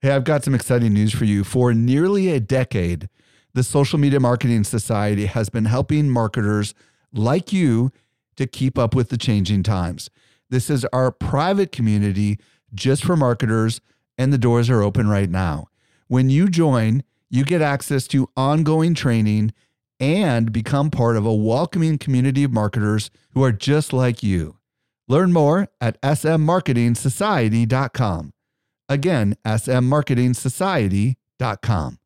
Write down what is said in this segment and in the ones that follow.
Hey, I've got some exciting news for you. For nearly a decade, the Social Media Marketing Society has been helping marketers like you to keep up with the changing times. This is our private community just for marketers, and the doors are open right now. When you join, you get access to ongoing training and become part of a welcoming community of marketers who are just like you. Learn more at smmarketingsociety.com. Again, smmarketingsociety.com.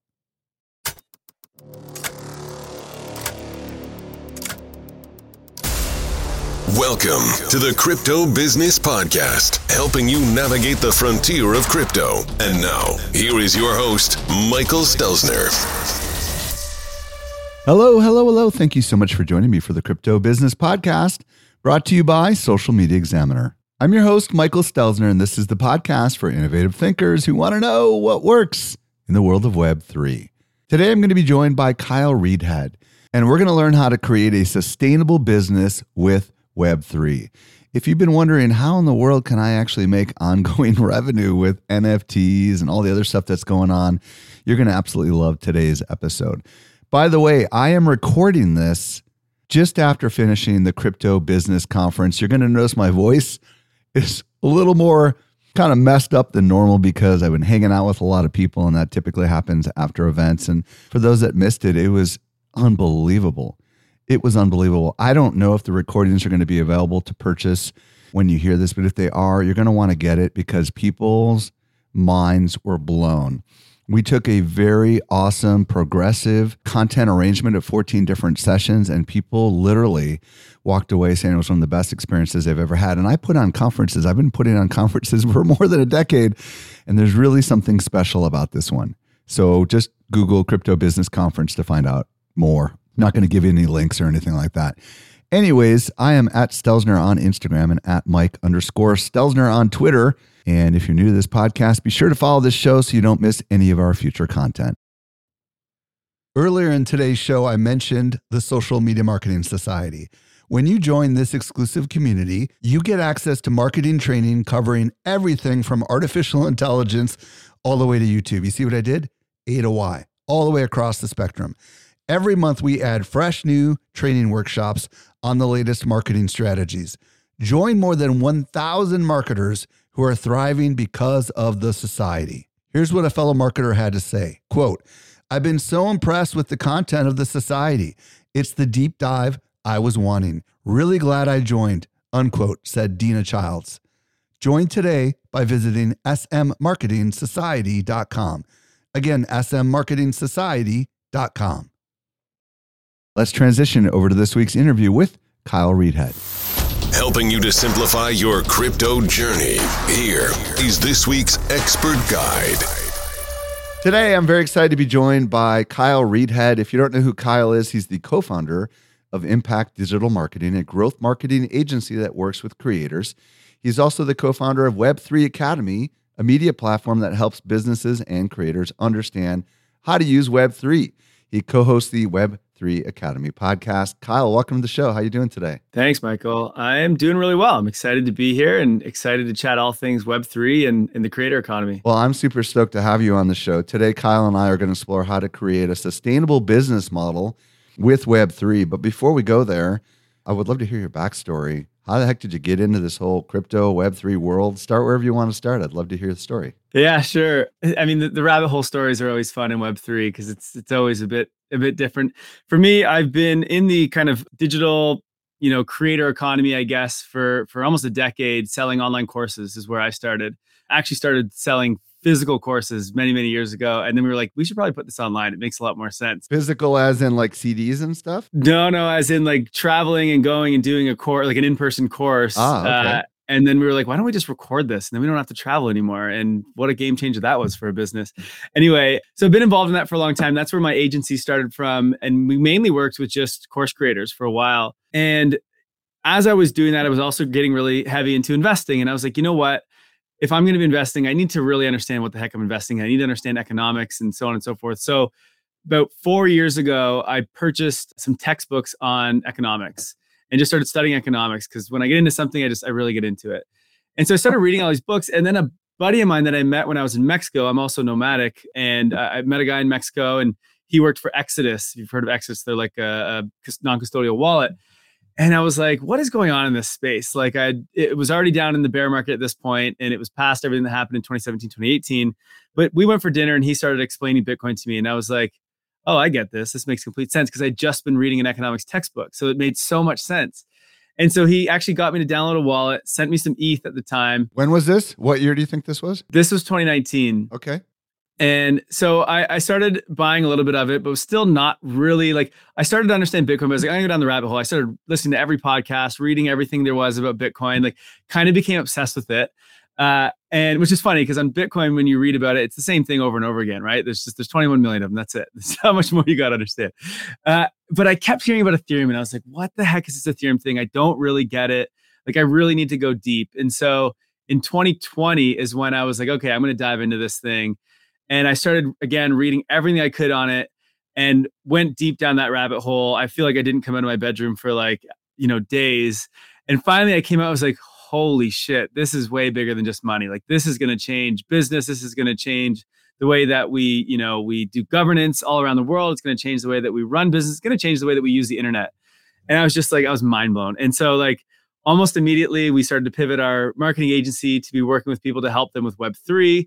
Welcome to the Crypto Business Podcast, helping you navigate the frontier of crypto. And now, here is your host, Michael Stelzner. Hello. Thank you so much for joining me for the Crypto Business Podcast, brought to you by Social Media Examiner. I'm your host, Michael Stelzner, and this is the podcast for innovative thinkers who want to know what works in the world of Web3. Today, I'm going to be joined by Kyle Reidhead, and we're going to learn how to create a sustainable business with Web3. If you've been wondering how in the world can I actually make ongoing revenue with NFTs and all the other stuff that's going on, you're going to absolutely love today's episode. By the way, I am recording this just after finishing the Crypto Business Conference. You're going to notice my voice is a little more kind of messed up than normal because I've been hanging out with a lot of people, and that typically happens after events. And for those that missed it, it was unbelievable. It was unbelievable. I don't know if the recordings are going to be available to purchase when you hear this, but if they are, you're going to want to get it because people's minds were blown. We took a very awesome, progressive content arrangement of 14 different sessions, and people literally walked away saying it was one of the best experiences they've ever had. And I put on conferences. I've been putting on conferences for more than a decade, and there's really something special about this one. So just Google Crypto Business Conference to find out more. Not going to give you any links or anything like that. Anyways, I am at Stelzner on Instagram and at Mike_Stelzner on Twitter. And if you're new to this podcast, be sure to follow this show so you don't miss any of our future content. Earlier in today's show, I mentioned the Social Media Marketing Society. When you join this exclusive community, you get access to marketing training covering everything from artificial intelligence all the way to YouTube. You see what I did? A to Y, all the way across the spectrum. Every month, we add fresh new training workshops on the latest marketing strategies. Join more than 1,000 marketers who are thriving because of the society. Here's what a fellow marketer had to say. Quote, "I've been so impressed with the content of the society. It's the deep dive I was wanting. Really glad I joined," unquote, said Dina Childs. Join today by visiting smmarketingsociety.com. Again, smmarketingsociety.com. Let's transition over to this week's interview with Kyle Reidhead. Helping you to simplify your crypto journey. Here is this week's expert guide. Today, I'm very excited to be joined by Kyle Reidhead. If you don't know who Kyle is, he's the co-founder of Impact Digital Marketing, a growth marketing agency that works with creators. He's also the co-founder of Web3 Academy, a media platform that helps businesses and creators understand how to use Web3. He co-hosts the Web3 Academy podcast. Kyle, welcome to the show. How are you doing today? Thanks, Michael. I am doing really well. I'm excited to be here and excited to chat all things Web3 and the creator economy. Well, I'm super stoked to have you on the show. Today, Kyle and I are going to explore how to create a sustainable business model with Web3. But before we go there, I would love to hear your backstory. How the heck did you get into this whole crypto Web3 world? Start wherever you want to start. I'd love to hear the story. Yeah, sure. I mean, the rabbit hole stories are always fun in Web3 because it's always a bit different. For me, I've been in the kind of digital, creator economy, I guess, for almost a decade. Selling online courses is where I started. I actually started selling physical courses many, many years ago. And then we were like, we should probably put this online. It makes a lot more sense. Physical as in like CDs and stuff? No, as in like traveling and going and doing a course, like an in-person course. Okay. And then we were like, why don't we just record this? And then we don't have to travel anymore. And what a game changer that was for a business. Anyway, so I've been involved in that for a long time. That's where my agency started from. And we mainly worked with just course creators for a while. And as I was doing that, I was also getting really heavy into investing. And I was like, you know what? If I'm going to be investing, I need to really understand what the heck I'm investing in. I need to understand economics and so on and so forth. So about 4 years ago, I purchased some textbooks on economics and just started studying economics because when I get into something, I really get into it. And so I started reading all these books. And then buddy of mine that I met when I was in Mexico. I'm also nomadic, and I met a guy in Mexico, and he worked for Exodus. You've heard of Exodus? They're like a non-custodial wallet. And I was like, what is going on in this space? Like it was already down in the bear market at this point, and it was past everything that happened in 2017, 2018. But we went for dinner and he started explaining Bitcoin to me. And I was like, oh, I get this. This makes complete sense, because I'd just been reading an economics textbook. So it made so much sense. And so he actually got me to download a wallet, sent me some ETH at the time. When was this? What year do you think this was? This was 2019. Okay. And so I started buying a little bit of it, but was still not really like, I started to understand Bitcoin, but I was like, I'm gonna go down the rabbit hole. I started listening to every podcast, reading everything there was about Bitcoin, like kind of became obsessed with it. And which is funny, because on Bitcoin, when you read about it, it's the same thing over and over again, right? There's 21 million of them. That's it. That's how much more you got to understand. But I kept hearing about Ethereum, and I was like, what the heck is this Ethereum thing? I don't really get it. Like, I really need to go deep. And so in 2020 is when I was like, okay, I'm going to dive into this thing. And I started, again, reading everything I could on it and went deep down that rabbit hole. I feel like I didn't come out of my bedroom for like, days. And finally I came out, I was like, holy shit, this is way bigger than just money. Like, this is going to change business. This is going to change the way that we do governance all around the world. It's going to change the way that we run business. It's going to change the way that we use the internet. And I was just like, I was mind blown. And so like almost immediately we started to pivot our marketing agency to be working with people to help them with Web3,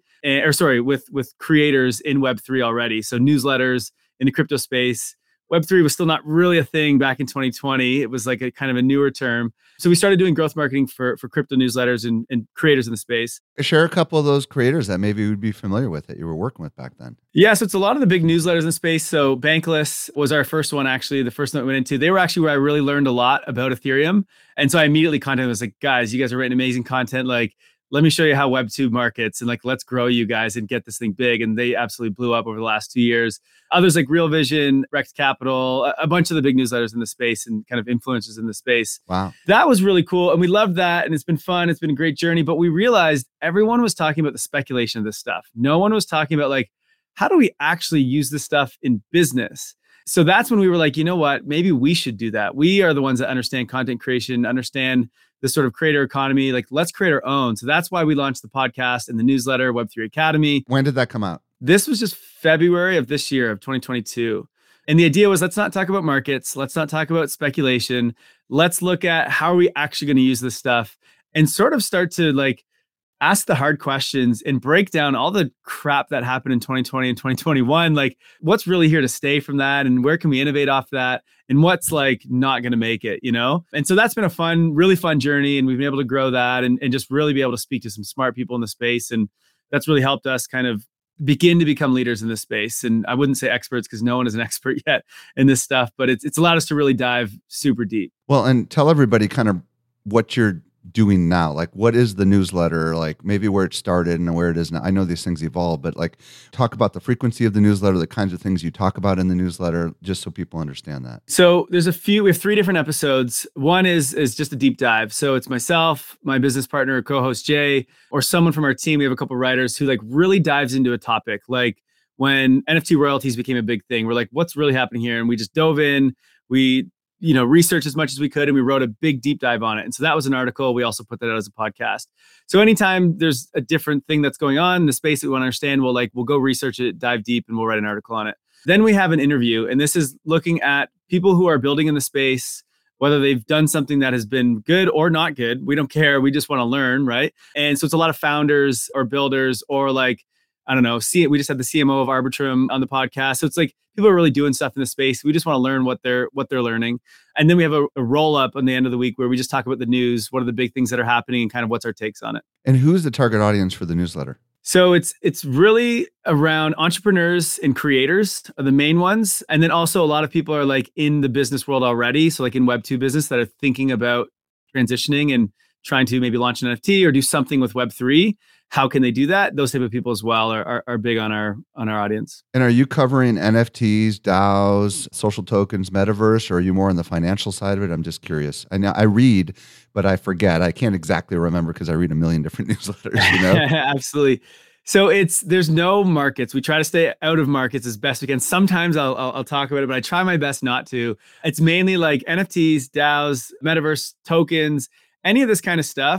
with creators in Web3 already. So newsletters in the crypto space. Web3 was still not really a thing back in 2020. It was like a kind of a newer term. So we started doing growth marketing for crypto newsletters and creators in the space. Share a couple of those creators that maybe we'd be familiar with that you were working with back then. Yeah, so it's a lot of the big newsletters in the space. So Bankless was our first one, actually, the first one I went into. They were actually where I really learned a lot about Ethereum. And so I immediately contacted them. I was like, guys, you guys are writing amazing content. Like, let me show you how Web2 markets, and like, let's grow you guys and get this thing big. And they absolutely blew up over the last 2 years. Others like Real Vision, Rex Capital, a bunch of the big newsletters in the space and kind of influencers in the space. Wow. That was really cool. And we loved that. And it's been fun. It's been a great journey. But we realized everyone was talking about the speculation of this stuff. No one was talking about like, how do we actually use this stuff in business? So that's when we were like, you know what, maybe we should do that. We are the ones that understand content creation, understand the sort of creator economy. Like, let's create our own. So that's why we launched the podcast and the newsletter, Web3 Academy. When did that come out? This was just February of this year, of 2022. And the idea was, let's not talk about markets. Let's not talk about speculation. Let's look at how are we actually going to use this stuff and sort of start to like ask the hard questions and break down all the crap that happened in 2020 and 2021. Like, what's really here to stay from that, and where can we innovate off that, and what's like not going to make it, And so that's been a really fun journey, and we've been able to grow that and just really be able to speak to some smart people in the space. And that's really helped us kind of begin to become leaders in this space. And I wouldn't say experts, because no one is an expert yet in this stuff, but it's allowed us to really dive super deep. Well, and tell everybody kind of what you're doing now. Like, what is the newsletter? Like, maybe where it started and where it is now. I know these things evolve, but like, talk about the frequency of the newsletter, the kinds of things you talk about in the newsletter, just so people understand that. So we have 3 different episodes. One is just a deep dive. So it's myself, my business partner, co-host Jay, or someone from our team. We have a couple of writers who like really dives into a topic. Like, when NFT royalties became a big thing, we're like, what's really happening here? And we just dove in. We research as much as we could, and we wrote a big deep dive on it. And so that was an article. We also put that out as a podcast. So anytime there's a different thing that's going on in the space that we want to understand, we'll go research it, dive deep, and we'll write an article on it. Then we have an interview, and this is looking at people who are building in the space, whether they've done something that has been good or not good. We don't care. We just want to learn, right? And so it's a lot of founders or builders, or like, I don't know, we just had the CMO of Arbitrum on the podcast. So it's like people are really doing stuff in the space. We just want to learn what they're learning. And then we have a roll up on the end of the week where we just talk about the news, what are the big things that are happening, and kind of what's our takes on it. And who's the target audience for the newsletter? So it's really around entrepreneurs and creators are the main ones. And then also a lot of people are like in the business world already. So like in Web2 business, that are thinking about transitioning and trying to maybe launch an NFT or do something with Web3. How can they do that? Those type of people as well are big on our audience. And are you covering NFTs, DAOs, social tokens, metaverse, or are you more on the financial side of it? I'm just curious. I know I read, but I forget. I can't exactly remember because I read a million different newsletters. Absolutely. So there's no markets. We try to stay out of markets as best we can. Sometimes I'll talk about it, but I try my best not to. It's mainly like NFTs, DAOs, metaverse, tokens, any of this kind of stuff.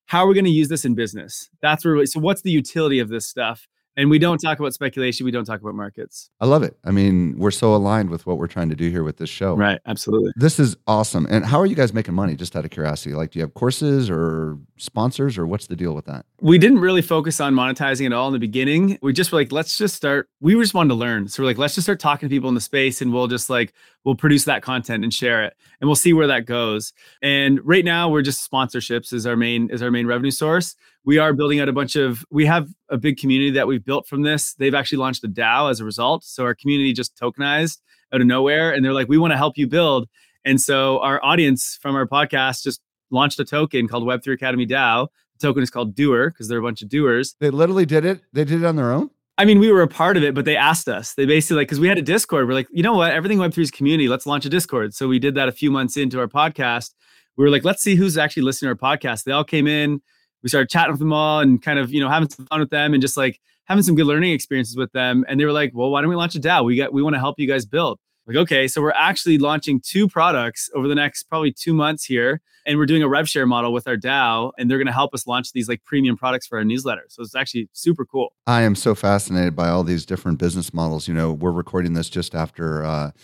how are we going to use this in business? That's where, so what's the utility of this stuff? And we don't talk about speculation. We don't talk about markets. I love it. I mean, we're so aligned with what we're trying to do here with this show. Right. Absolutely. This is awesome. And how are you guys making money, just out of curiosity? Like, do you have courses or sponsors, or what's the deal with that? We didn't really focus on monetizing at all in the beginning. We just were like, let's just start. We just wanted to learn. So we're like, let's just start talking to people in the space, and we'll produce that content and share it, and we'll see where that goes. And right now we're just sponsorships is our main revenue source. We are building out we have a big community that we've built from this. They've actually launched a DAO as a result. So our community just tokenized out of nowhere, and they're like, we want to help you build. And so our audience from our podcast just launched a token called Web3 Academy DAO. The token is called Doer because they're a bunch of doers. They literally did it. They did it on their own. I mean, we were a part of it, but they asked us. They basically because we had a Discord. We're like, you know what? Everything Web3 is community. Let's launch a Discord. So we did that a few months into our podcast. We were like, let's see who's actually listening to our podcast. They all came in. We started chatting with them all and kind of, having some fun with them and just like having some good learning experiences with them. And they were like, well, why don't we launch a DAO? We want to help you guys build. Like, okay, so we're actually launching 2 products over the next probably 2 months here. And we're doing a rev share model with our DAO, and they're going to help us launch these like premium products for our newsletter. So it's actually super cool. I am so fascinated by all these different business models. We're recording this just after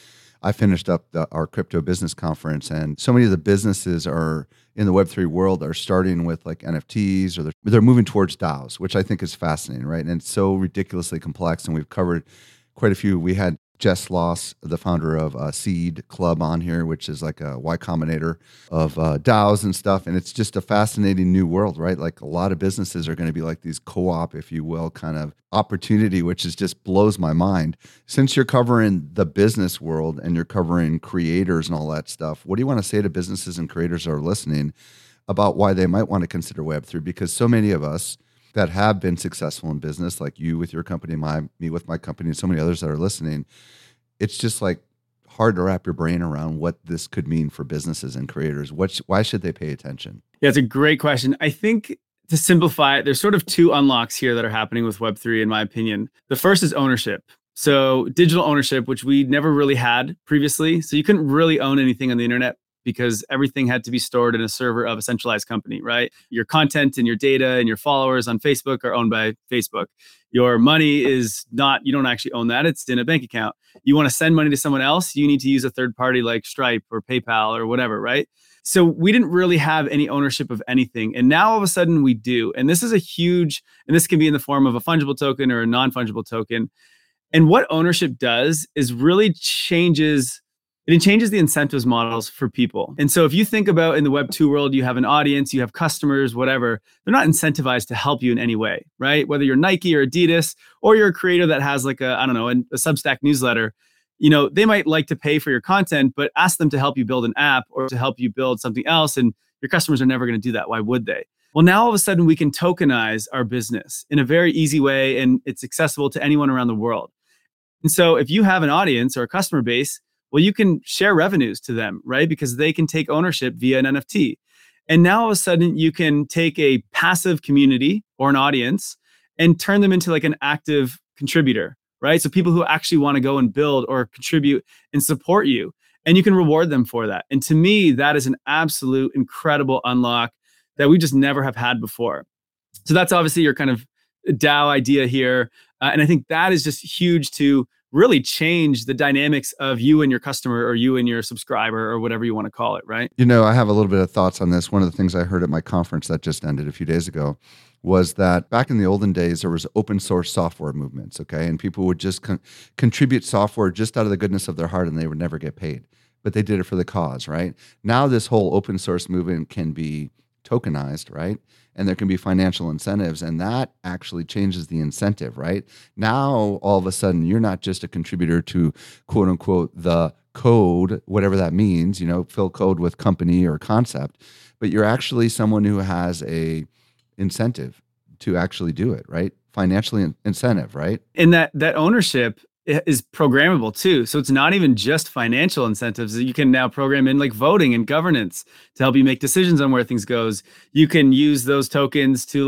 I finished up our crypto business conference, and so many of the businesses are in the Web3 world are starting with like NFTs, or they're moving towards DAOs, which I think is fascinating, right? And it's so ridiculously complex, and we've covered quite a few. We had Jess Loss, the founder of Seed Club, on here, which is like a Y Combinator of DAOs and stuff. And it's just a fascinating new world, right? Like a lot of businesses are going to be like these co-op, if you will, kind of opportunity, which is just blows my mind. Since you're covering the business world and you're covering creators and all that stuff, what do you want to say to businesses and creators that are listening about why they might want to consider Web3? Because so many of us that have been successful in business, like you with your company, me with my company, and so many others that are listening, it's just like hard to wrap your brain around what this could mean for businesses and creators. Why should they pay attention? Yeah, it's a great question. I think to simplify it, there's sort of 2 unlocks here that are happening with Web3, in my opinion. The first is ownership. So digital ownership, which we never really had previously. So you couldn't really own anything on the internet because everything had to be stored in a server of a centralized company, right? Your content and your data and your followers on Facebook are owned by Facebook. Your money is not, you don't actually own that. It's in a bank account. You want to send money to someone else, you need to use a third party like Stripe or PayPal or whatever, right? So we didn't really have any ownership of anything. And now all of a sudden we do. And this is a huge, and this can be in the form of a fungible token or a non-fungible token. And what ownership does is really changes the incentives models for people. And so if you think about in the Web2 world, you have an audience, you have customers, whatever, they're not incentivized to help you in any way, right? Whether you're Nike or Adidas, or you're a creator that has like a Substack newsletter, they might like to pay for your content, but ask them to help you build an app or to help you build something else. And your customers are never going to do that. Why would they? Well, now all of a sudden we can tokenize our business in a very easy way, and it's accessible to anyone around the world. And so if you have an audience or a customer base, well, you can share revenues to them, right? Because they can take ownership via an NFT. And now all of a sudden you can take a passive community or an audience and turn them into like an active contributor, right? So people who actually want to go and build or contribute and support you, and you can reward them for that. And to me, that is an absolute incredible unlock that we just never have had before. So that's obviously your kind of DAO idea here. And I think that is just huge to really change the dynamics of you and your customer, or you and your subscriber, or whatever you want to call it, right? I have a little bit of thoughts on this. One of the things I heard at my conference that just ended a few days ago was that back in the olden days, there was open source software movements, okay? And people would just contribute software just out of the goodness of their heart, and they would never get paid. But they did it for the cause, right? Now this whole open source movement can be tokenized, right? And there can be financial incentives, and that actually changes the incentive, right? Now, all of a sudden, you're not just a contributor to quote unquote the code, whatever that means, fill code with company or concept, but you're actually someone who has a incentive to actually do it, right? Financially incentive, right? And that ownership is programmable too. So it's not even just financial incentives. You can now program in like voting and governance to help you make decisions on where things goes. You can use those tokens to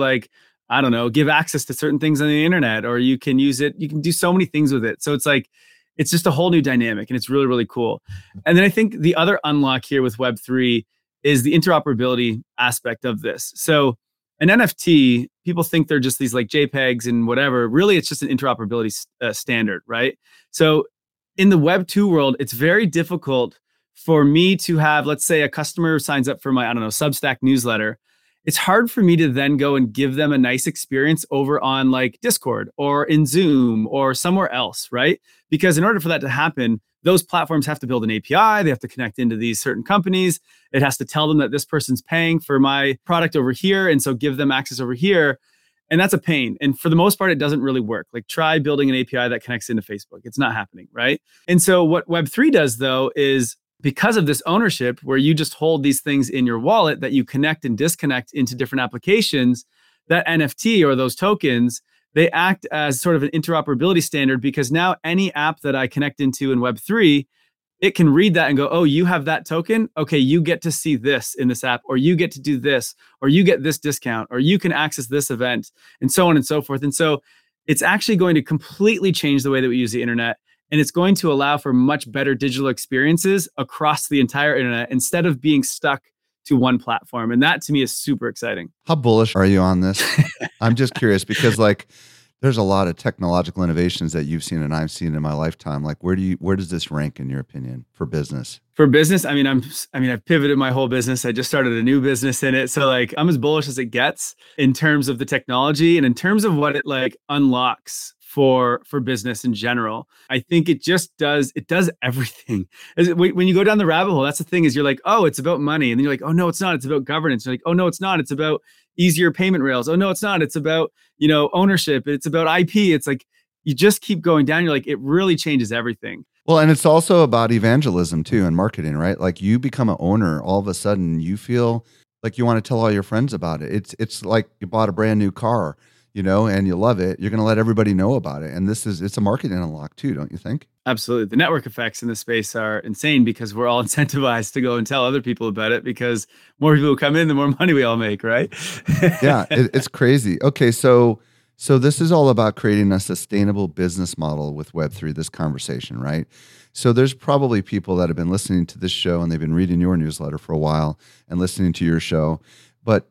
give access to certain things on the internet, or you can use it. You can do so many things with it. So it's just a whole new dynamic, and it's really, really cool. And then I think the other unlock here with Web3 is the interoperability aspect of this. So an NFT, people think they're just these like JPEGs and whatever. Really, it's just an interoperability standard, right? So in the Web 2 world, it's very difficult for me to have, let's say a customer signs up for my, I don't know, Substack newsletter. It's hard for me to then go and give them a nice experience over on like Discord or in Zoom or somewhere else, right? Because in order for that to happen, those platforms have to build an API. They have to connect into these certain companies. It has to tell them that this person's paying for my product over here. And so give them access over here. And that's a pain. And for the most part, it doesn't really work. Like try building an API that connects into Facebook. It's not happening, right? And so what Web3 does though is because of this ownership where you just hold these things in your wallet that you connect and disconnect into different applications, that NFT or those tokens, they act as sort of an interoperability standard because now any app that I connect into in Web3, it can read that and go, oh, you have that token? Okay, you get to see this in this app, or you get to do this, or you get this discount, or you can access this event, and so on and so forth. And so it's actually going to completely change the way that we use the internet. And it's going to allow for much better digital experiences across the entire internet instead of being stuck to one platform. And that to me is super exciting. How bullish are you on this? I'm just curious because like there's a lot of technological innovations that you've seen and I've seen in my lifetime. Like where does this rank in your opinion for business? For business, I've pivoted my whole business. I just started a new business in it. So like I'm as bullish as it gets in terms of the technology and in terms of what it like unlocks for business in general. I think it does everything. When you go down the rabbit hole, that's the thing is you're like, oh, it's about money. And then you're like, oh, no, it's not. It's about governance. You're like, oh, no, it's not. It's about easier payment rails. Oh, no, it's not. It's about, ownership. It's about IP. It's like, you just keep going down. You're like, it really changes everything. Well, and it's also about evangelism too and marketing, right? Like you become an owner, all of a sudden you feel like you want to tell all your friends about it. It's like you bought a brand new car, and you love it. You're going to let everybody know about it. And it's a marketing unlock too, don't you think? Absolutely. The network effects in this space are insane because we're all incentivized to go and tell other people about it because more people who come in, the more money we all make, right? Yeah, it's crazy. Okay, so this is all about creating a sustainable business model with Web3, this conversation, right? So there's probably people that have been listening to this show and they've been reading your newsletter for a while and listening to your show, but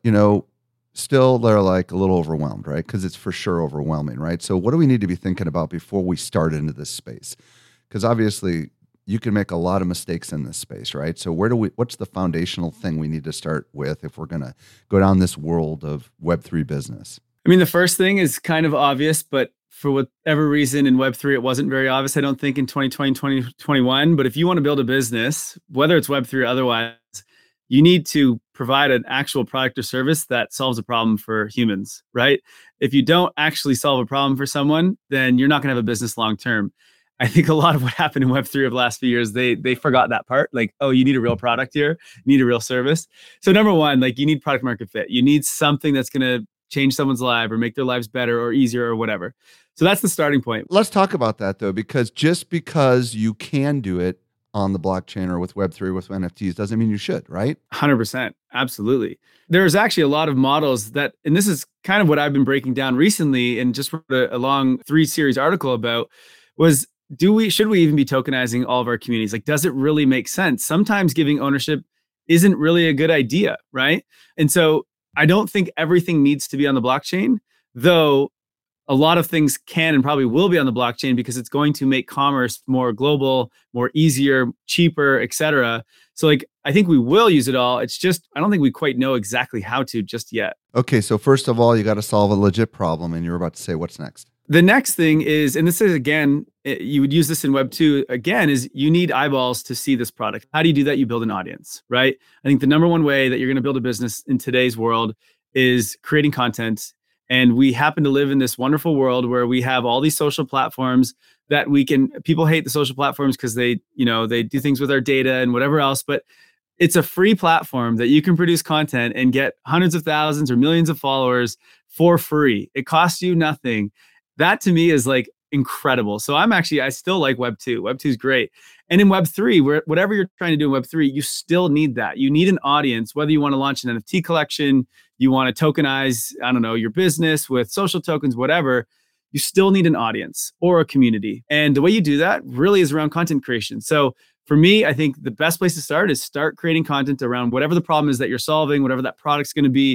still they're like a little overwhelmed, right? Because it's for sure overwhelming, right? So what do we need to be thinking about before we start into this space? Because obviously you can make a lot of mistakes in this space, right? So what's the foundational thing we need to start with if we're going to go down this world of Web3 business? I mean, the first thing is kind of obvious, but for whatever reason in Web3, it wasn't very obvious, I don't think, in 2020, 2021. But if you want to build a business, whether it's Web3 or otherwise, you need to provide an actual product or service that solves a problem for humans, right? If you don't actually solve a problem for someone, then you're not going to have a business long term. I think a lot of what happened in Web3 of the last few years, they forgot that part. Like, oh, you need a real product here. You need a real service. So number one, like you need product market fit. You need something that's going to change someone's life or make their lives better or easier or whatever. So that's the starting point. Let's talk about that though, because just because you can do it on the blockchain or with Web3 with NFTs doesn't mean you should, right? 100%. Absolutely. There's actually a lot of models that, and this is kind of what I've been breaking down recently and just wrote a long 3-series article about was, should we even be tokenizing all of our communities? Like, does it really make sense? Sometimes giving ownership isn't really a good idea, right? And so I don't think everything needs to be on the blockchain, though a lot of things can and probably will be on the blockchain because it's going to make commerce more global, more easier, cheaper, et cetera. So like, I think we will use it all. It's just, I don't think we quite know exactly how to just yet. Okay. So first of all, you got to solve a legit problem. And you're about to say, what's next? The next thing is, and this is, again, you would use this in Web 2, again, is you need eyeballs to see this product. How do you do that? You build an audience, right? I think the number one way that you're going to build a business in today's world is creating content. And we happen to live in this wonderful world where we have all these social platforms that people hate the social platforms because they do things with our data and whatever else, but it's a free platform that you can produce content and get hundreds of thousands or millions of followers for free. It costs you nothing. That to me is like incredible. So I still like Web 2. Web 2 is great. And in Web 3, whatever you're trying to do in Web 3, you still need that. You need an audience, whether you want to launch an NFT collection, you want to tokenize, your business with social tokens, whatever, you still need an audience or a community. And the way you do that really is around content creation. So for me, I think the best place to start is start creating content around whatever the problem is that you're solving, whatever that product's going to be.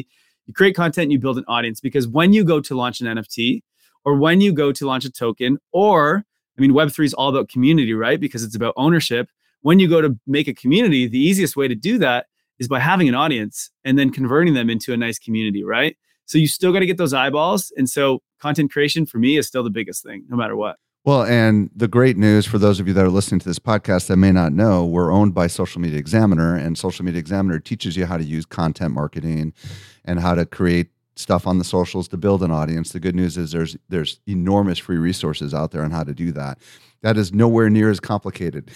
You create content, you build an audience, because when you go to launch an NFT or when you go to launch a token, or Web3 is all about community, right? Because it's about ownership. When you go to make a community, the easiest way to do that is by having an audience and then converting them into a nice community, right? So you still got to get those eyeballs. And so content creation for me is still the biggest thing, no matter what. Well, and the great news for those of you that are listening to this podcast that may not know, we're owned by Social Media Examiner, and Social Media Examiner teaches you how to use content marketing and how to create stuff on the socials to build an audience. The good news is there's enormous free resources out there on how to do that. That is nowhere near as complicated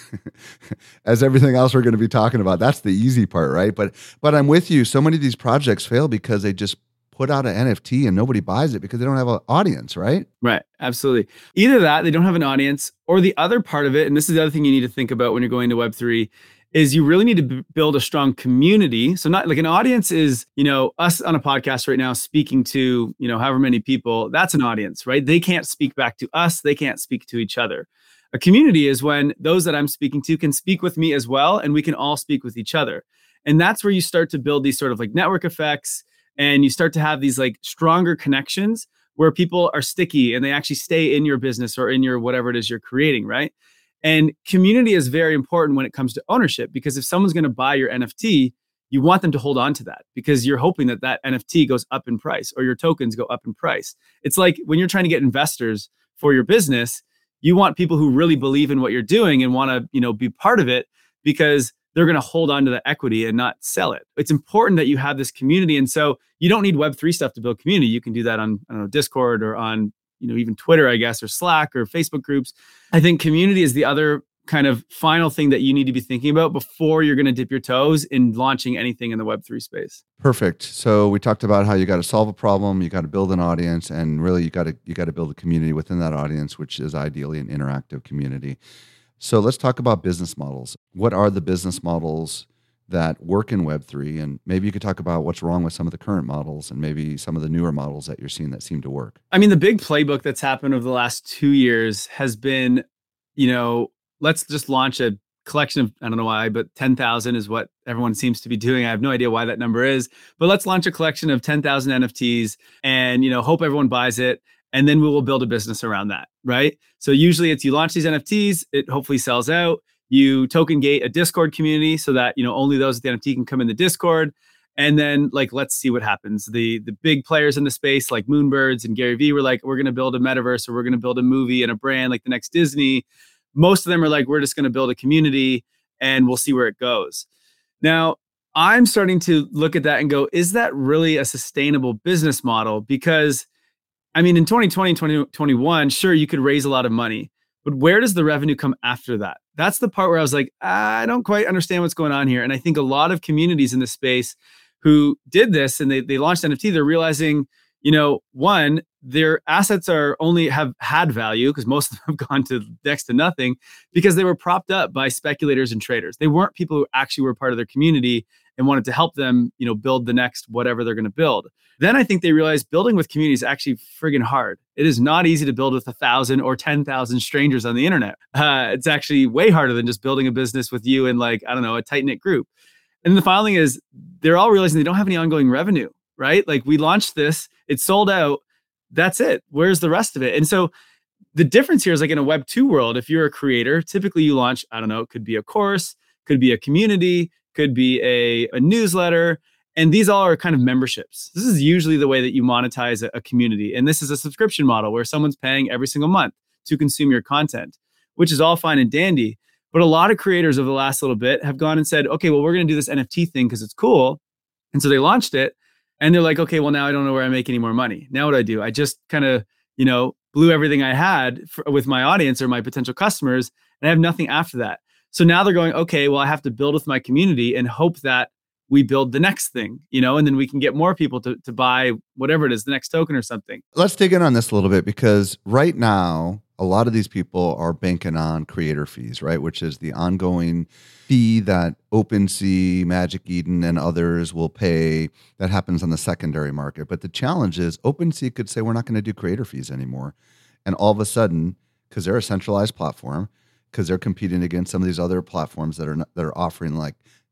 as everything else we're going to be talking about. That's the easy part, right? But I'm with you. So many of these projects fail because they just put out an NFT and nobody buys it because they don't have an audience, right? Right. Absolutely. Either that, they don't have an audience, or the other part of it, and this is the other thing you need to think about when you're going to Web3, is you really need to build a strong community. So not like an audience is, us on a podcast right now speaking to, however many people, that's an audience, right? They can't speak back to us. They can't speak to each other. A community is when those that I'm speaking to can speak with me as well, and we can all speak with each other. And that's where you start to build these sort of like network effects, and you start to have these like stronger connections where people are sticky and they actually stay in your business or in your whatever it is you're creating, right? And community is very important when it comes to ownership, because if someone's going to buy your NFT, you want them to hold on to that because you're hoping that that NFT goes up in price or your tokens go up in price. It's like when you're trying to get investors for your business, you want people who really believe in what you're doing and want to, be part of it, because they're going to hold on to the equity and not sell it. It's important that you have this community. And so you don't need Web3 stuff to build community. You can do that on Discord or on, even Twitter, I guess, or Slack or Facebook groups. I think community is the other kind of final thing that you need to be thinking about before you're going to dip your toes in launching anything in the Web3 space. Perfect. So we talked about how you got to solve a problem, you got to build an audience, and really you got to build a community within that audience, which is ideally an interactive community. So let's talk about business models. What are the business models that work in Web3? And maybe you could talk about what's wrong with some of the current models and maybe some of the newer models that you're seeing that seem to work. The big playbook that's happened over the last 2 years has been, let's just launch a collection of, I don't know why, but 10,000 is what everyone seems to be doing. I have no idea why that number is, but let's launch a collection of 10,000 NFTs and, hope everyone buys it. And then we will build a business around that, right? So usually it's you launch these NFTs, it hopefully sells out. You token gate a Discord community so that, only those with the NFT can come in the Discord. And then let's see what happens. The big players in the space like Moonbirds and Gary Vee were like, we're going to build a metaverse, or we're going to build a movie and a brand like the next Disney. Most of them are like, we're just going to build a community and we'll see where it goes. Now, I'm starting to look at that and go, is that really a sustainable business model? Because in 2020, 2021, sure, you could raise a lot of money, but where does the revenue come after that? That's the part where I was like, I don't quite understand what's going on here. And I think a lot of communities in this space who did this and they launched NFT, they're realizing, one, their assets have had value because most of them have gone to next to nothing because they were propped up by speculators and traders. They weren't people who actually were part of their community and wanted to help them, build the next whatever they're going to build. Then I think they realized building with community is actually friggin' hard. It is not easy to build with 1,000 or 10,000 strangers on the internet. It's actually way harder than just building a business with you and a tight-knit group. And the final thing is they're all realizing they don't have any ongoing revenue, right? We launched this, it sold out. That's it. Where's the rest of it? And so the difference here is in a Web 2 world, if you're a creator, typically you launch, it could be a course, could be a community, could be a newsletter. And these all are kind of memberships. This is usually the way that you monetize a community. And this is a subscription model where someone's paying every single month to consume your content, which is all fine and dandy. But a lot of creators over the last little bit have gone and said, okay, well, we're going to do this NFT thing because it's cool. And so they launched it. And they're like, okay, well, now I don't know where I make any more money. Now what do? I just kind of, blew everything I had with my audience or my potential customers, and I have nothing after that. So now they're going, okay, well, I have to build with my community and hope that we build the next thing, and then we can get more people to buy whatever it is, the next token or something. Let's dig in on this a little bit, because right now, a lot of these people are banking on creator fees, right? Which is the ongoing fee that OpenSea, Magic Eden, and others will pay that happens on the secondary market. But the challenge is OpenSea could say, we're not going to do creator fees anymore. And all of a sudden, because they're a centralized platform, because they're competing against some of these other platforms that are offering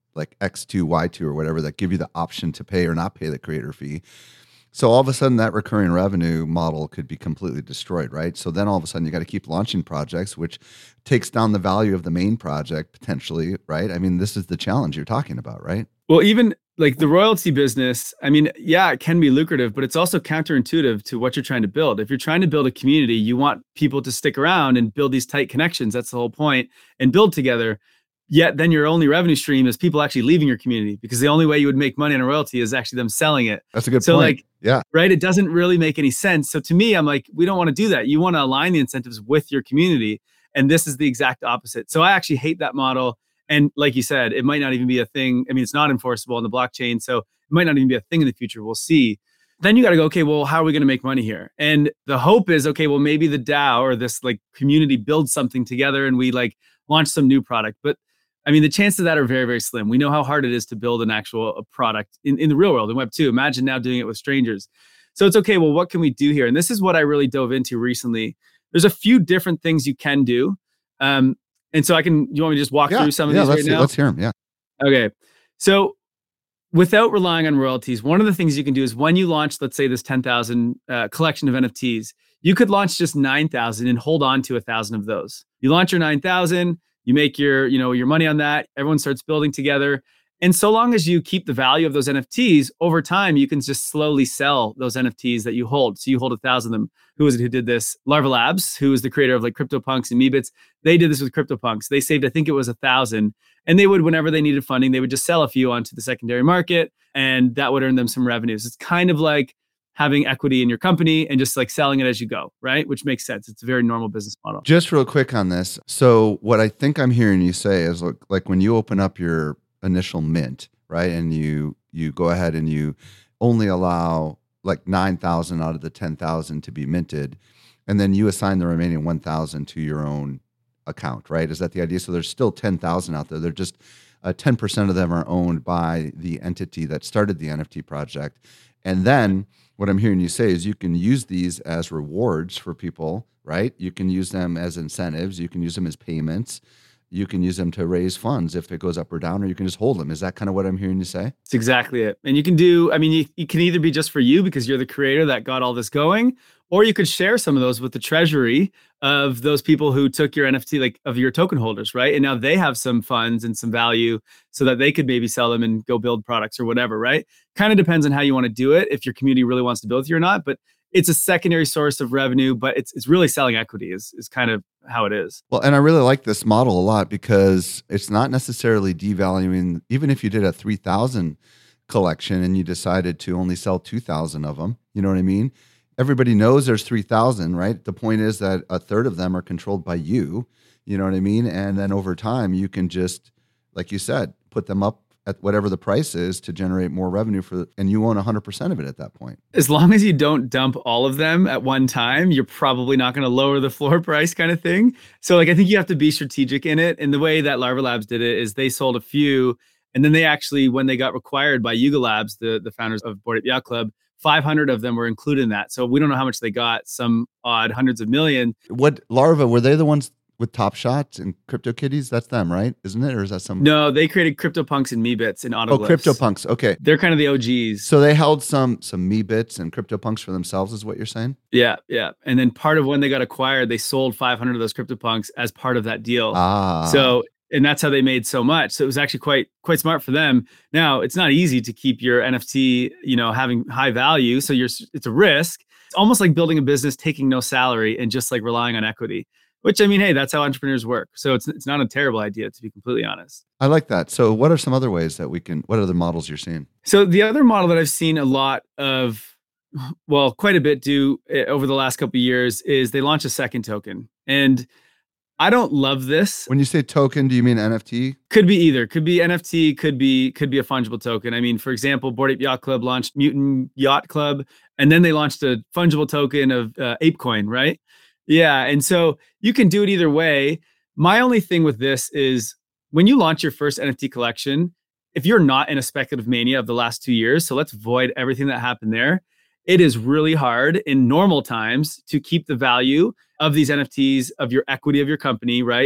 like X2, Y2 or whatever that give you the option to pay or not pay the creator fee. So all of a sudden that recurring revenue model could be completely destroyed, right? So then all of a sudden you got to keep launching projects, which takes down the value of the main project potentially, right? I mean, this is the challenge you're talking about, right? Well, even like the royalty business, I mean, yeah, it can be lucrative, but it's also counterintuitive to what you're trying to build. If you're trying to build a community, you want people to stick around and build these tight connections. That's the whole point, and build together. Yet then your only revenue stream is people actually leaving your community, because the only way you would make money on a royalty is actually them selling it. That's a good so point. Like, yeah, right. It doesn't really make any sense. So to me, I'm like, we don't want to do that. You want to align the incentives with your community. And this is the exact opposite. So I actually hate that model. And like you said, it might not even be a thing. I mean, it's not enforceable on the blockchain, so it might not even be a thing in the future. We'll see. Then you got to go, okay, well, how are we going to make money here? And the hope is, okay, well, maybe the DAO or this like community builds something together and we like launch some new product. But I mean, the chances of that are very, very slim. We know how hard it is to build an actual product in the real world, in Web2. Imagine now doing it with strangers. So it's okay, well, what can we do here? And this is what I really dove into recently. There's a few different things you can do. And so you want me to just walk through some of these right now? Let's hear them, yeah. Okay. So without relying on royalties, one of the things you can do is when you launch, let's say this 10,000 collection of NFTs, you could launch just 9,000 and hold on to 1,000 of those. You launch your 9,000, you make your money on that. Everyone starts building together. And so long as you keep the value of those NFTs over time, you can just slowly sell those NFTs that you hold. So you hold 1,000 of them. Who was it who did this? Larva Labs, who is the creator of like CryptoPunks and Meebits. They did this with CryptoPunks. They saved, I think it was 1,000. And they would, whenever they needed funding, they would just sell a few onto the secondary market, and that would earn them some revenues. It's kind of like having equity in your company and just like selling it as you go, right? Which makes sense. It's a very normal business model. Just real quick on this. So what I think I'm hearing you say is like when you open up your initial mint, right? And you go ahead and you only allow like 9,000 out of the 10,000 to be minted. And then you assign the remaining 1,000 to your own account, right? Is that the idea? So there's still 10,000 out there. They're just 10% of them are owned by the entity that started the NFT project. And then what I'm hearing you say is you can use these as rewards for people, right? You can use them as incentives. You can use them as payments. You can use them to raise funds if it goes up or down, or you can just hold them. Is that kind of what I'm hearing you say? That's exactly it. And you can do, I mean, you can either be just for you because you're the creator that got all this going, or you could share some of those with the treasury of those people who took your NFT, like of your token holders, right? And now they have some funds and some value so that they could maybe sell them and go build products or whatever, right? Kind of depends on how you want to do it, if your community really wants to build with you or not. But it's a secondary source of revenue, but it's really selling equity is kind of how it is. Well, and I really like this model a lot because it's not necessarily devaluing. Even if you did a 3,000 collection and you decided to only sell 2,000 of them, you know what I mean? Everybody knows there's 3,000, right? The point is that a third of them are controlled by you, you know what I mean? And then over time, you can just, like you said, put them up at whatever the price is to generate more revenue and you own 100% of it at that point. As long as you don't dump all of them at one time, you're probably not going to lower the floor price kind of thing. So like, I think you have to be strategic in it. And the way that Larva Labs did it is they sold a few, and then they actually, when they got required by Yuga Labs, the founders of Bored Ape Yacht Club, 500 of them were included in that. So we don't know how much they got, some odd hundreds of million. What Larva, were they the ones with Top Shots and CryptoKitties? That's them, right? Isn't it? Or is that some? No, they created CryptoPunks and Meebits and Autoglyphs. Oh, CryptoPunks. Okay. They're kind of the OGs. So they held some Meebits and CryptoPunks for themselves is what you're saying? Yeah. And then part of when they got acquired, they sold 500 of those CryptoPunks as part of that deal. So, and that's how they made so much. So it was actually quite smart for them. Now, it's not easy to keep your NFT, having high value. So it's a risk. It's almost like building a business, taking no salary and just like relying on equity. Which, I mean, hey, that's how entrepreneurs work. So it's not a terrible idea, to be completely honest. I like that. So what are some other ways that what other models you're seeing? So the other model that I've seen a lot of, well, quite a bit do over the last couple of years is they launch a second token. And I don't love this. When you say token, do you mean NFT? Could be either. Could be NFT, could be a fungible token. I mean, for example, Bored Ape Yacht Club launched Mutant Yacht Club, and then they launched a fungible token of ApeCoin, right? Yeah. And so you can do it either way. My only thing with this is when you launch your first NFT collection, if you're not in a speculative mania of the last 2 years, so let's void everything that happened there. It is really hard in normal times to keep the value of these NFTs, of your equity of your company, right?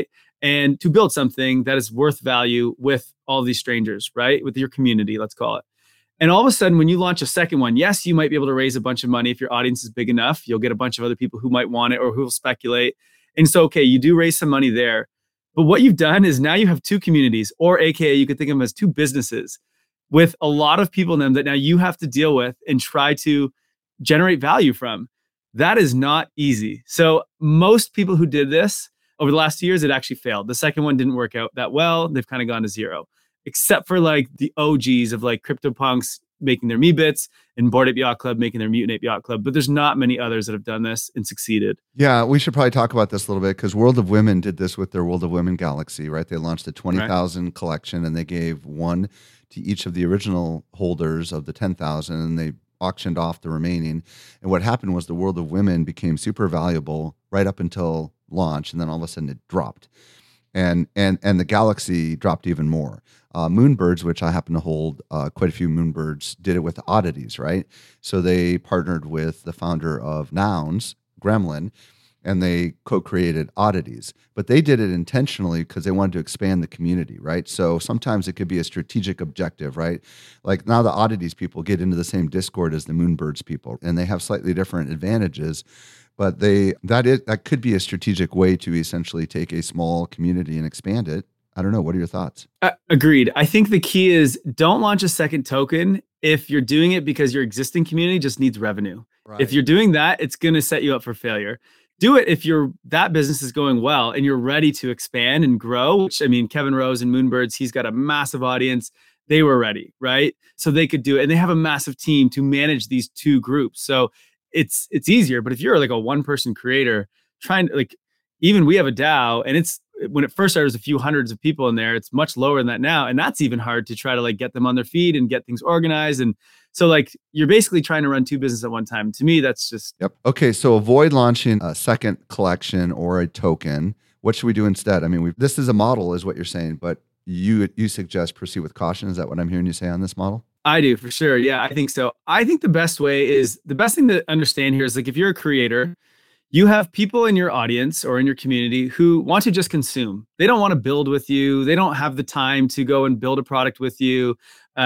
and to build something that is worth value with all these strangers, right? With your community, let's call it. And all of a sudden, when you launch a second one, yes, you might be able to raise a bunch of money. If your audience is big enough, you'll get a bunch of other people who might want it or who will speculate. And so, okay, you do raise some money there. But what you've done is now you have two communities, or AKA you could think of them as two businesses with a lot of people in them that now you have to deal with and try to generate value from. That is not easy. So most people who did this over the last 2 years, it actually failed. The second one didn't work out that well. They've kind of gone to zero, except for like the OGs of like CryptoPunks making their Meebits and Bored Ape Yacht Club making their Mutant Ape Yacht Club. But there's not many others that have done this and succeeded. Yeah, we should probably talk about this a little bit because World of Women did this with their World of Women Galaxy, right? They launched a 20,000 collection and they gave one to each of the original holders of the 10,000 and they auctioned off the remaining. And what happened was the World of Women became super valuable right up until launch, and then all of a sudden it dropped. And the Galaxy dropped even more. Moonbirds, which I happen to hold quite a few Moonbirds, did it with oddities, right? So they partnered with the founder of Nouns, Gremlin, and they co-created oddities. But they did it intentionally because they wanted to expand the community, right? So sometimes it could be a strategic objective, right? Like now the oddities people get into the same Discord as the Moonbirds people, and they have slightly different advantages. But that could be a strategic way to essentially take a small community and expand it. I don't know. What are your thoughts? Agreed. I think the key is don't launch a second token if you're doing it because your existing community just needs revenue. Right. If you're doing that, it's going to set you up for failure. Do it if that business is going well and you're ready to expand and grow, which I mean, Kevin Rose and Moonbirds, he's got a massive audience. They were ready, right? So they could do it. And they have a massive team to manage these two groups. So it's easier. But if you're like a one-person creator trying to even we have a DAO and it's when it first started, there's a few hundreds of people in there. It's much lower than that now. And that's even hard to try to get them on their feet and get things organized. And so you're basically trying to run two businesses at one time. To me, that's just. Yep. Okay. So avoid launching a second collection or a token. What should we do instead? I mean, this is a model is what you're saying, but you suggest proceed with caution. Is that what I'm hearing you say on this model? I do, for sure. Yeah, I think so. I think the best thing to understand here is if you're a creator, you have people in your audience or in your community who want to just consume. They don't want to build with you. They don't have the time to go and build a product with you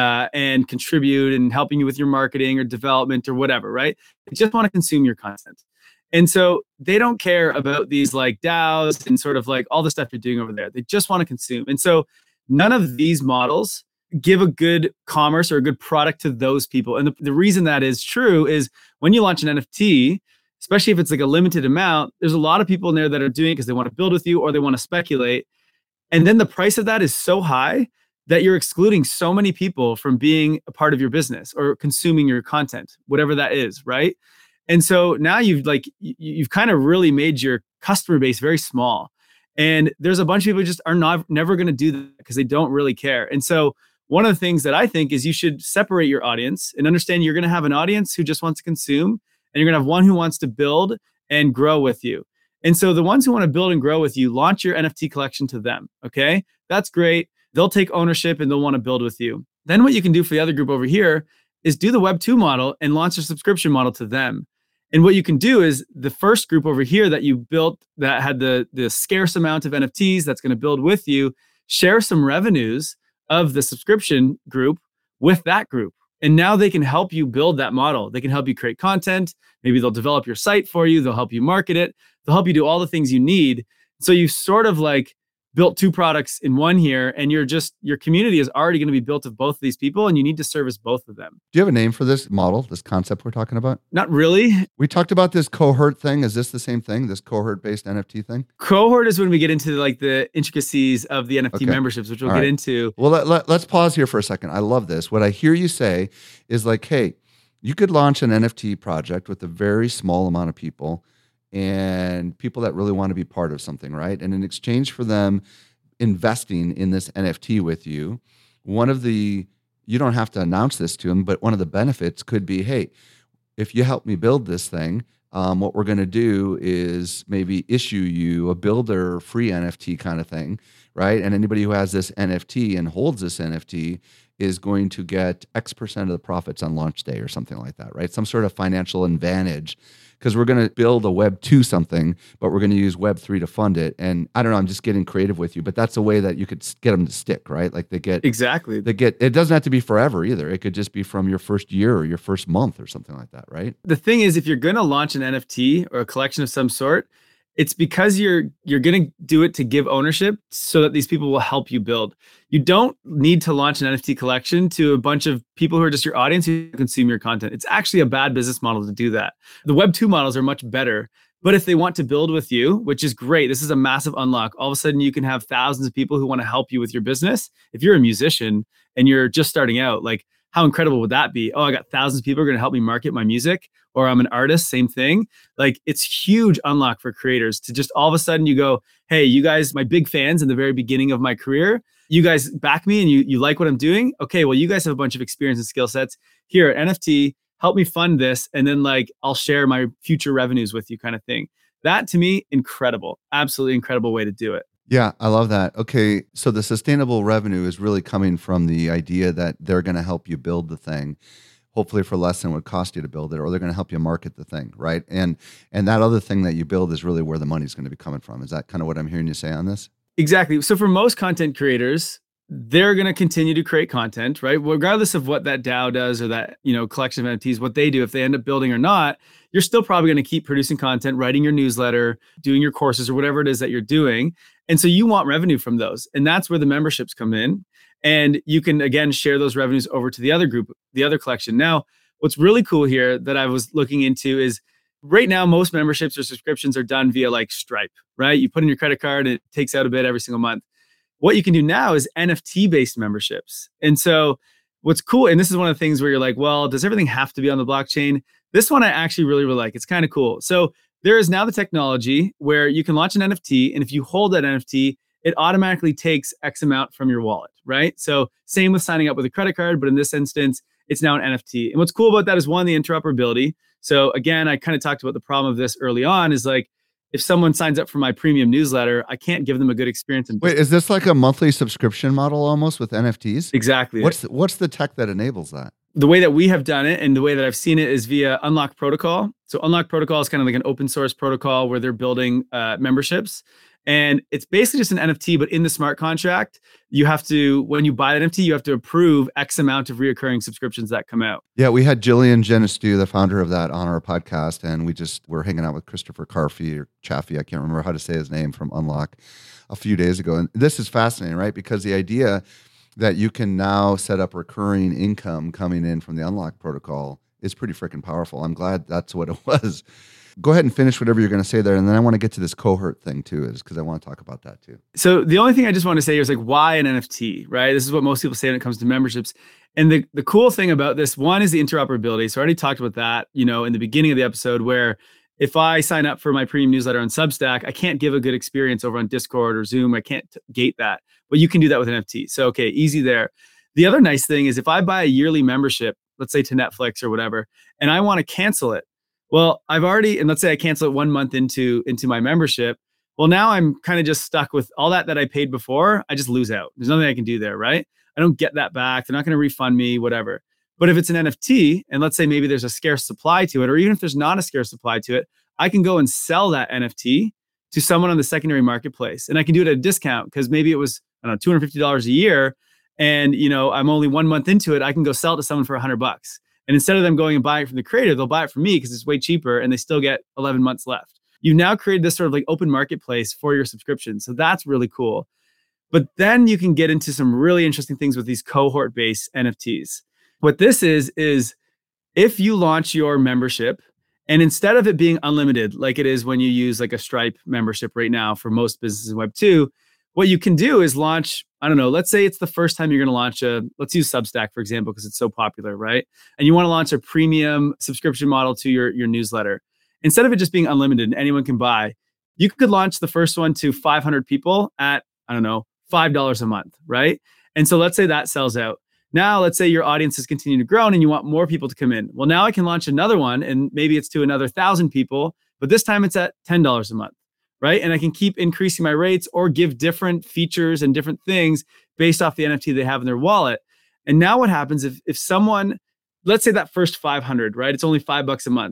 and contribute and helping you with your marketing or development or whatever, right? They just want to consume your content. And so they don't care about these DAOs and sort of all the stuff you're doing over there. They just want to consume. And so none of these models give a good commerce or a good product to those people. And the reason that is true is when you launch an NFT, especially if it's a limited amount, there's a lot of people in there that are doing it because they want to build with you or they want to speculate. And then the price of that is so high that you're excluding so many people from being a part of your business or consuming your content, whatever that is, right? And so now you've kind of really made your customer base very small. And there's a bunch of people who just are never going to do that because they don't really care. And so one of the things that I think is you should separate your audience and understand you're going to have an audience who just wants to consume, and you're going to have one who wants to build and grow with you. And so the ones who want to build and grow with you, launch your NFT collection to them. Okay, that's great. They'll take ownership and they'll want to build with you. Then what you can do for the other group over here is do the Web 2 model and launch a subscription model to them. And what you can do is the first group over here that you built that had the scarce amount of NFTs that's going to build with you, share some revenues of the subscription group with that group. And now they can help you build that model. They can help you create content. Maybe they'll develop your site for you. They'll help you market it. They'll help you do all the things you need. So you sort of built two products in one here, and your community is already going to be built of both of these people, and you need to service both of them. Do you have a name for this model, this concept we're talking about? Not really. We talked about this cohort thing. Is this the same thing, this cohort-based NFT thing? Cohort is when we get into the intricacies of the NFT memberships, which we'll get into. Well, let's pause here for a second. I love this. What I hear you say is hey, you could launch an NFT project with a very small amount of people and people that really want to be part of something, right? And in exchange for them investing in this NFT with you, you don't have to announce this to them, but one of the benefits could be, hey, if you help me build this thing, what we're going to do is maybe issue you a builder free NFT kind of thing, right? And anybody who has this NFT and holds this NFT is going to get X% of the profits on launch day or something like that, right? Some sort of financial advantage because we're going to build a Web 2 something, but we're going to use Web 3 to fund it. And I don't know, I'm just getting creative with you, but that's a way that you could get them to stick, right? Like exactly. It doesn't have to be forever either. It could just be from your first year or your first month or something like that, right? The thing is, if you're going to launch an NFT or a collection of some sort, it's because you're going to do it to give ownership so that these people will help you build. You don't need to launch an NFT collection to a bunch of people who are just your audience who consume your content. It's actually a bad business model to do that. The Web 2 models are much better. But if they want to build with you, which is great, this is a massive unlock. All of a sudden, you can have thousands of people who want to help you with your business. If you're a musician and you're just starting out, like, how incredible would that be? Oh, I got thousands of people who are going to help me market my music, or I'm an artist, same thing. Like, it's huge unlock for creators to just all of a sudden you go, hey, you guys, my big fans in the very beginning of my career, you guys back me and you like what I'm doing. Okay, well, you guys have a bunch of experience and skill sets. Here, NFT, help me fund this. And then like, I'll share my future revenues with you kind of thing. That to me, incredible, absolutely incredible way to do it. Yeah, I love that. Okay, so the sustainable revenue is really coming from the idea that they're going to help you build the thing, hopefully for less than it would cost you to build it, or they're going to help you market the thing, right? And that other thing that you build is really where the money's going to be coming from. Is that kind of what I'm hearing you say on this? Exactly. So for most content creators, they're going to continue to create content, right? Regardless of what that DAO does or that, collection of NFTs, what they do, if they end up building or not, you're still probably going to keep producing content, writing your newsletter, doing your courses or whatever it is that you're doing. And so you want revenue from those. And that's where the memberships come in. And you can, again, share those revenues over to the other group, the other collection. Now, what's really cool here that I was looking into is right now, most memberships or subscriptions are done via like Stripe, right? You put in your credit card, and it takes out a bit every single month. What you can do now is NFT-based memberships. And so what's cool, and this is one of the things where you're like, well, does everything have to be on the blockchain? This one I actually really, really like. It's kind of cool. So there is now the technology where you can launch an NFT, and if you hold that NFT, it automatically takes X amount from your wallet, right? So same with signing up with a credit card, but in this instance, it's now an NFT. And what's cool about that is one, the interoperability. So again, I kind of talked about the problem of this early on is like, if someone signs up for my premium newsletter, I can't give them a good experience. Wait, is this like a monthly subscription model almost with NFTs? Exactly. What's the tech that enables that? The way that we have done it and the way that I've seen it is via Unlock Protocol. So Unlock Protocol is kind of like an open source protocol where they're building memberships. And it's basically just an NFT, but in the smart contract, you have to, when you buy an NFT, you have to approve X amount of reoccurring subscriptions that come out. Yeah, we had Jillian Genestu, the founder of that, on our podcast, and we're hanging out with Christopher Carfy or Chaffee, I can't remember how to say his name, from Unlock a few days ago. And this is fascinating, right? Because the idea that you can now set up recurring income coming in from the Unlock protocol is pretty freaking powerful. I'm glad that's what it was. Go ahead and finish whatever you're going to say there. And then I want to get to this cohort thing too, is because I want to talk about that too. So the only thing I just want to say is like, why an NFT, right? This is what most people say when it comes to memberships. And the cool thing about this, one is the interoperability. So I already talked about that, in the beginning of the episode, where if I sign up for my premium newsletter on Substack, I can't give a good experience over on Discord or Zoom. I can't gate that, but you can do that with NFT. So, okay, easy there. The other nice thing is if I buy a yearly membership, let's say to Netflix or whatever, and I want to cancel it, well, and let's say I cancel it 1 month into my membership. Well, now I'm kind of just stuck with all that I paid before. I just lose out. There's nothing I can do there, right? I don't get that back. They're not going to refund me, whatever. But if it's an NFT, and let's say maybe there's a scarce supply to it, or even if there's not a scarce supply to it, I can go and sell that NFT to someone on the secondary marketplace. And I can do it at a discount because maybe it was, I don't know, $250 a year. And, I'm only 1 month into it. I can go sell it to someone for $100. And instead of them going and buying it from the creator, they'll buy it from me because it's way cheaper and they still get 11 months left. You've now created this sort of like open marketplace for your subscription. So that's really cool. But then you can get into some really interesting things with these cohort-based NFTs. What this is if you launch your membership, and instead of it being unlimited, like it is when you use like a Stripe membership right now for most businesses in Web 2, what you can do is launch, I don't know, let's say it's the first time you're going to launch let's use Substack, for example, because it's so popular, right? And you want to launch a premium subscription model to your newsletter. Instead of it just being unlimited and anyone can buy, you could launch the first one to 500 people at, I don't know, $5 a month, right? And so let's say that sells out. Now, let's say your audience has continued to grow and you want more people to come in. Well, now I can launch another one and maybe it's to another 1,000 people, but this time it's at $10 a month, right? And I can keep increasing my rates or give different features and different things based off the NFT they have in their wallet. And now what happens if someone, let's say that first 500, right? It's only $5 a month.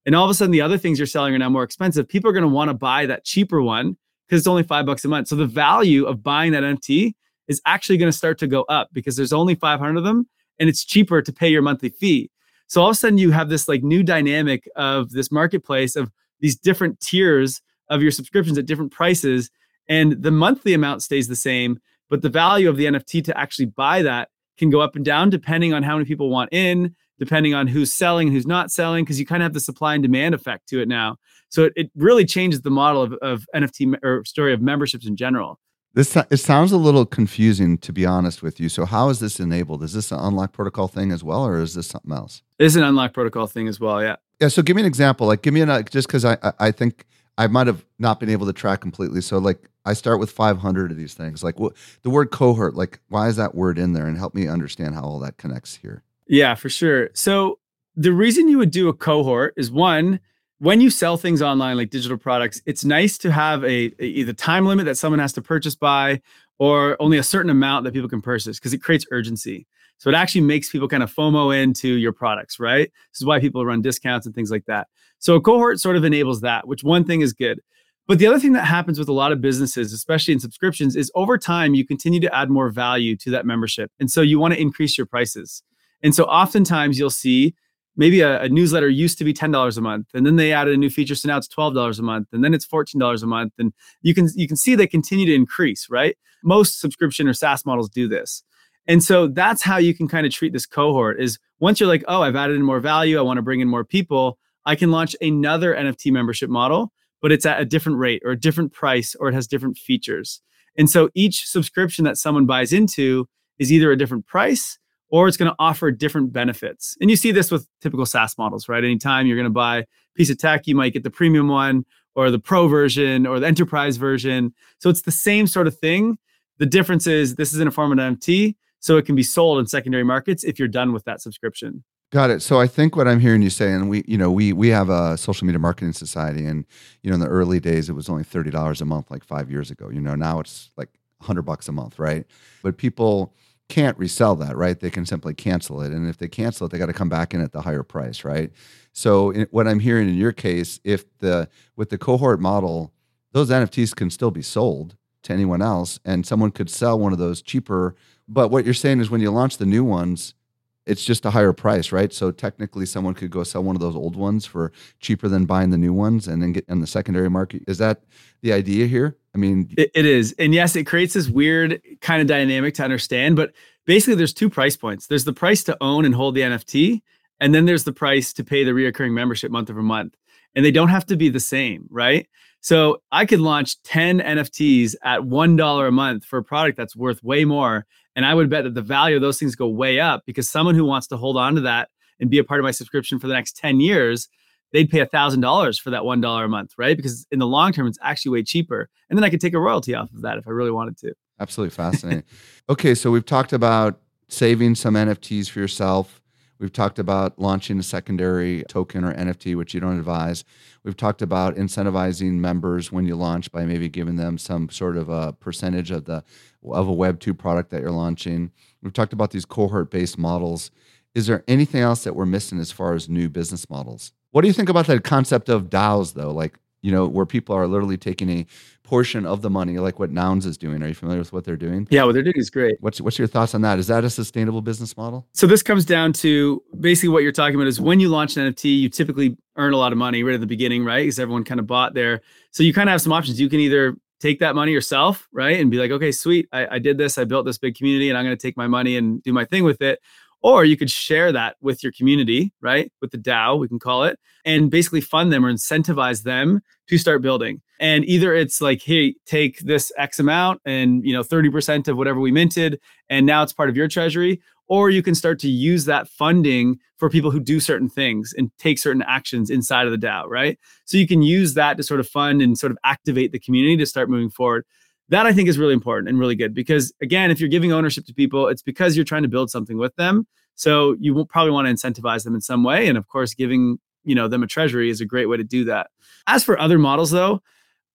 And all of a sudden, the other things you're selling are now more expensive. People are going to want to buy that cheaper one because it's only $5 a month. So the value of buying that NFT is actually going to start to go up because there's only 500 of them and it's cheaper to pay your monthly fee. So all of a sudden you have this like new dynamic of this marketplace of these different tiers of your subscriptions at different prices, and the monthly amount stays the same, but the value of the NFT to actually buy that can go up and down depending on how many people want in, depending on who's selling and who's not selling, because you kind of have the supply and demand effect to it now. So it really changes the model of NFT or story of memberships in general. It sounds a little confusing, to be honest with you. So how is this enabled? Is this an Unlock Protocol thing as well, or is this something else? It's an Unlock Protocol thing as well, yeah. Yeah, so give me an example. Like, give me just because I think I might have not been able to track completely. So like I start with 500 of these things. Like the word cohort, like why is that word in there? And help me understand how all that connects here. Yeah, for sure. So the reason you would do a cohort is one, when you sell things online like digital products, it's nice to have either time limit that someone has to purchase by or only a certain amount that people can purchase because it creates urgency. So it actually makes people kind of FOMO into your products, right? This is why people run discounts and things like that. So a cohort sort of enables that, which one thing is good. But the other thing that happens with a lot of businesses, especially in subscriptions, is over time, you continue to add more value to that membership. And so you want to increase your prices. And so oftentimes you'll see maybe a newsletter used to be $10 a month, and then they added a new feature, so now it's $12 a month, and then it's $14 a month. And you can see they continue to increase, right? Most subscription or SaaS models do this. And so that's how you can kind of treat this cohort is once you're like, oh, I've added in more value, I want to bring in more people, I can launch another NFT membership model, but it's at a different rate or a different price, or it has different features. And so each subscription that someone buys into is either a different price or it's going to offer different benefits. And you see this with typical SaaS models, right? Anytime you're going to buy a piece of tech, you might get the premium one or the pro version or the enterprise version. So it's the same sort of thing. The difference is this is in a form of an NFT, so it can be sold in secondary markets if you're done with that subscription. Got it. So I think what I'm hearing you say, and we have a social media marketing society, and in the early days it was only $30 a month, like 5 years ago. Now it's like $100 a month, right? But people can't resell that, right? They can simply cancel it, and if they cancel it, they got to come back in at the higher price, right? So what I'm hearing in your case, with the cohort model, those NFTs can still be sold to anyone else, and someone could sell one of those cheaper. But what you're saying is when you launch the new ones, it's just a higher price, right? So technically someone could go sell one of those old ones for cheaper than buying the new ones and then get in the secondary market. Is that the idea here? I mean, it is. And yes, it creates this weird kind of dynamic to understand, but basically there's two price points. There's the price to own and hold the NFT, and then there's the price to pay the reoccurring membership month over month. And they don't have to be the same, right? So I could launch 10 NFTs at $1 a month for a product that's worth way more. And I would bet that the value of those things go way up because someone who wants to hold on to that and be a part of my subscription for the next 10 years, they'd pay $1,000 for that $1 a month, right? Because in the long term, it's actually way cheaper. And then I could take a royalty off of that if I really wanted to. Absolutely fascinating. Okay, so we've talked about saving some NFTs for yourself. We've talked about launching a secondary token or NFT, which you don't advise. We've talked about incentivizing members when you launch by maybe giving them some sort of a percentage of a Web 2 product that you're launching. We've talked about these cohort-based models. Is there anything else that we're missing as far as new business models? What do you think about that concept of DAOs, though? Like, where people are literally taking a portion of the money, like what Nouns is doing. Are you familiar with what they're doing? Yeah, what they're doing is great. What's your thoughts on that? Is that a sustainable business model? So this comes down to basically what you're talking about is when you launch an NFT, you typically earn a lot of money right at the beginning, right? Because everyone kind of bought there. So you kind of have some options. You can either take that money yourself, right? And be like, okay, sweet. I did this. I built this big community and I'm going to take my money and do my thing with it. Or you could share that with your community, right? With the DAO, we can call it, and basically fund them or incentivize them to start building. And either it's like, hey, take this X amount and 30% of whatever we minted, and now it's part of your treasury. Or you can start to use that funding for people who do certain things and take certain actions inside of the DAO, right? So you can use that to sort of fund and sort of activate the community to start moving forward. That I think is really important and really good because, again, if you're giving ownership to people, it's because you're trying to build something with them. So you will probably want to incentivize them in some way. And of course, giving them a treasury is a great way to do that. As for other models, though,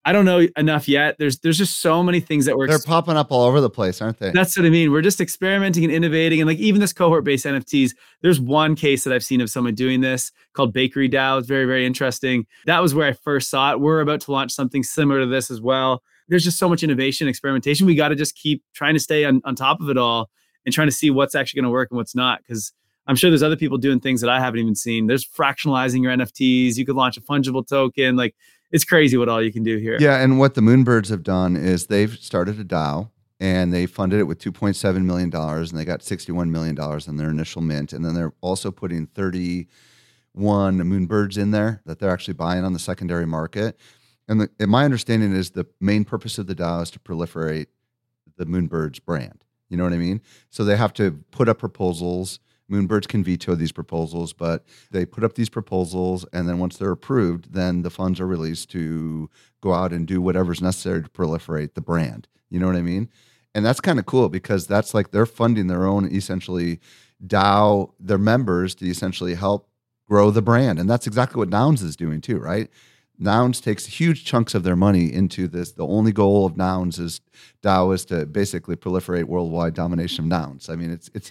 I don't know enough yet. There's just so many things that They're popping up all over the place, aren't they? That's what I mean. We're just experimenting and innovating. And like even this cohort-based NFTs, there's one case that I've seen of someone doing this called Bakery DAO. It's very, very interesting. That was where I first saw it. We're about to launch something similar to this as well. There's just so much innovation, experimentation. We got to just keep trying to stay on top of it all and trying to see what's actually going to work and what's not. Because I'm sure there's other people doing things that I haven't even seen. There's fractionalizing your NFTs. You could launch a fungible token. Like it's crazy what all you can do here. Yeah. And what the Moonbirds have done is they've started a DAO and they funded it with $2.7 million and they got $61 million in their initial mint. And then they're also putting 31 Moonbirds in there that they're actually buying on the secondary market. And my understanding is the main purpose of the DAO is to proliferate the Moonbirds brand. You know what I mean? So they have to put up proposals. Moonbirds can veto these proposals, but they put up these proposals, and then once they're approved, then the funds are released to go out and do whatever's necessary to proliferate the brand. You know what I mean? And that's kind of cool because that's like they're funding their own essentially DAO, their members to essentially help grow the brand. And that's exactly what Nouns is doing too, right? Nouns takes huge chunks of their money into this. The only goal of Nouns is DAO is to basically proliferate worldwide domination of nouns. I mean,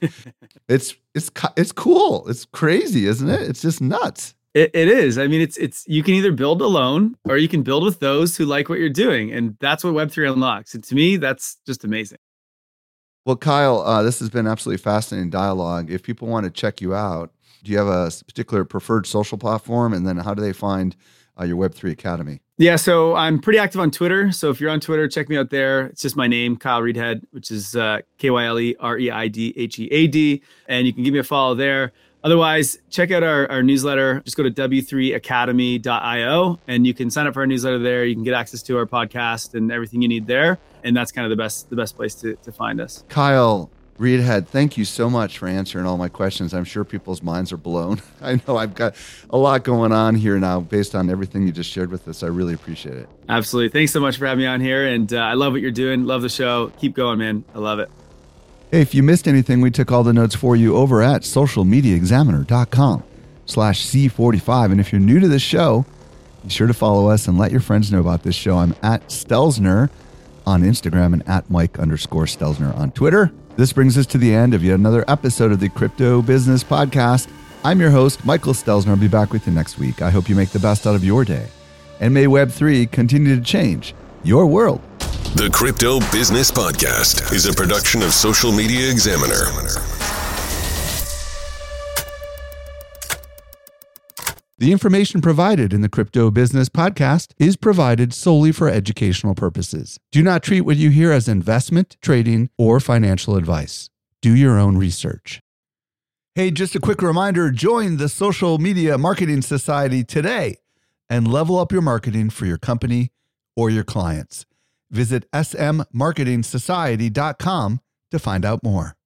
it's cool. It's crazy, isn't it? It's just nuts. It is. I mean, it's you can either build alone or you can build with those who like what you're doing, and that's what Web3 unlocks. And to me, that's just amazing. Well, Kyle, this has been absolutely fascinating dialogue. If people want to check you out, do you have a particular preferred social platform, and then how do they find your Web3 Academy? Yeah, so I'm pretty active on Twitter. So if you're on Twitter, check me out there. It's just my name, Kyle Reidhead, which is KyleReidhead. And you can give me a follow there. Otherwise, check out our newsletter. Just go to w3academy.io and you can sign up for our newsletter there. You can get access to our podcast and everything you need there. And that's kind of the best place to find us. Kyle Reidhead, thank you so much for answering all my questions. I'm sure people's minds are blown. I know I've got a lot going on here now based on everything you just shared with us. I really appreciate it. Absolutely. Thanks so much for having me on here. And I love what you're doing. Love the show. Keep going, man. I love it. Hey, if you missed anything, we took all the notes for you over at socialmediaexaminer.com/C45. And if you're new to this show, be sure to follow us and let your friends know about this show. I'm at Stelzner on Instagram and at Mike_Stelzner on Twitter. This brings us to the end of yet another episode of the Crypto Business Podcast. I'm your host, Michael Stelzner. I'll be back with you next week. I hope you make the best out of your day. And may Web3 continue to change your world. The Crypto Business Podcast is a production of Social Media Examiner. The information provided in the Crypto Business Podcast is provided solely for educational purposes. Do not treat what you hear as investment, trading, or financial advice. Do your own research. Hey, just a quick reminder, join the Social Media Marketing Society today and level up your marketing for your company or your clients. Visit smmarketingsociety.com to find out more.